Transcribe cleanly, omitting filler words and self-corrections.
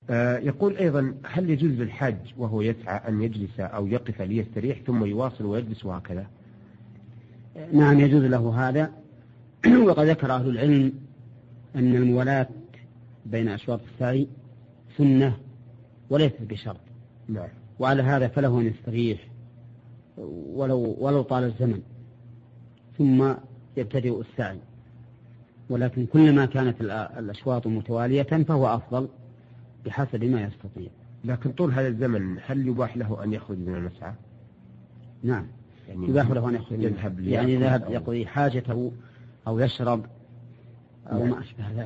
يقول أيضا: هل يجوز للحاج وهو يسعى أن يجلس أو يقف ليستريح ثم يواصل ويجلس وهكذا؟ نعم، يجوز له هذا. وقد ذكر أهل العلم أن الموالاة بين أشواط السعي سنة وليست بشرط. نعم. وعلى هذا فله أن يستريح ولو طال الزمن ثم يبتدئ السعي، ولكن كلما كانت الأشواط متوالية فهو أفضل بحسب ما يستطيع. لكن طول هذا الزمن هل يباح له أن يخرج من المسعى؟ نعم، يعني يباح له أن يخرج، يذهب يعني ذهب يقضي حاجته أو يشرب أو ما أشبه ذلك.